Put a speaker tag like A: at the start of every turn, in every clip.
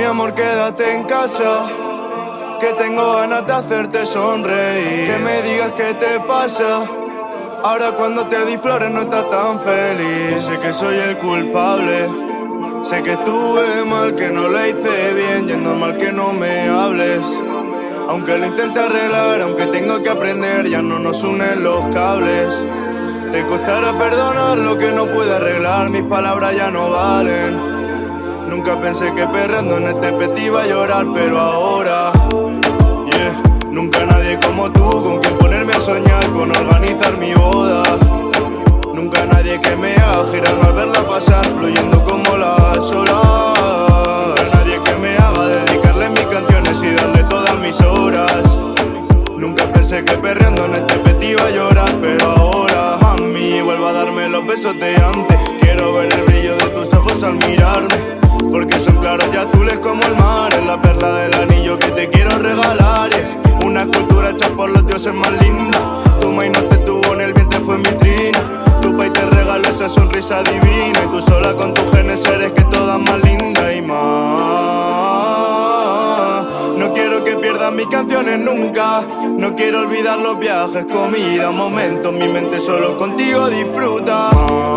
A: Mi amor, quédate en casa, que tengo ganas de hacerte sonreír. Que me digas qué te pasa, ahora cuando te di flores no estás tan feliz. Sé que soy el culpable, sé que estuve mal, que no lo hice bien, y es normal que no me hables. Aunque lo intente arreglar, aunque tengo que aprender, ya no nos unen los cables. Te costará perdonar lo que no pude arreglar, mis palabras ya no valen. Nunca pensé que perreando en este peti iba a llorar, pero ahora, yeah. Nunca nadie como tú, con quien ponerme a soñar, con organizar mi boda. Nunca nadie que me haga girar al verla pasar, fluyendo como las olas. Nunca nadie que me haga dedicarle mis canciones y darle todas mis horas. Nunca pensé que perreando en este peti iba a llorar, pero ahora, mami, vuelvo a darme los besos de antes. Quiero ver el brillo de tus ojos al mirarme, porque son claros y azules como el mar. Es la perla del anillo que te quiero regalar, y es una escultura hecha por los dioses más linda. Tu maíz no te tuvo en el vientre, fue mi trina. Tu país te regaló esa sonrisa divina, y tú sola con tus genes eres que todas más linda y más. No quiero que pierdas mis canciones nunca, no quiero olvidar los viajes, comida, momentos. Mi mente solo contigo disfruta.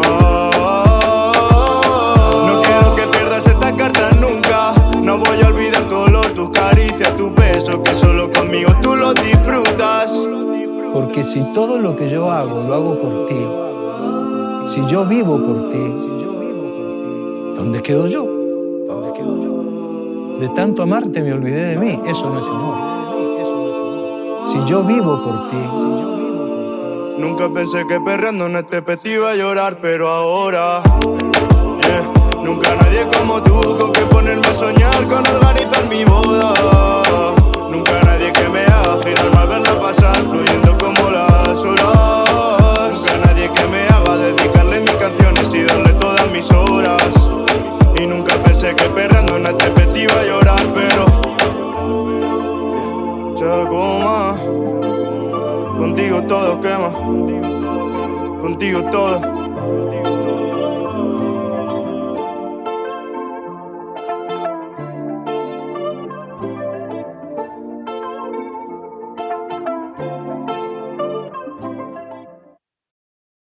A: No quiero que pierdas estas cartas nunca, no voy a olvidar tu olor, tus caricias, tus besos, que solo conmigo tú los disfrutas.
B: Porque si todo lo que yo hago lo hago por ti, si yo vivo por ti, ¿dónde quedo yo? De tanto amarte me olvidé de mí, eso no es amor. Si yo vivo por ti.
A: Nunca pensé que perreando en este peti iba a llorar, pero ahora, yeah. Nunca nadie como tú, con que ponerme a soñar, con organizar mi boda. Nunca nadie que me haga girar al verla pasar, fluyendo como las olas. Nunca nadie que me haga dedicarle mis canciones y darle todas mis horas. Y nunca pensé que perreando en este peti iba a llorar, pero Chacoma, contigo todo quema, contigo todo.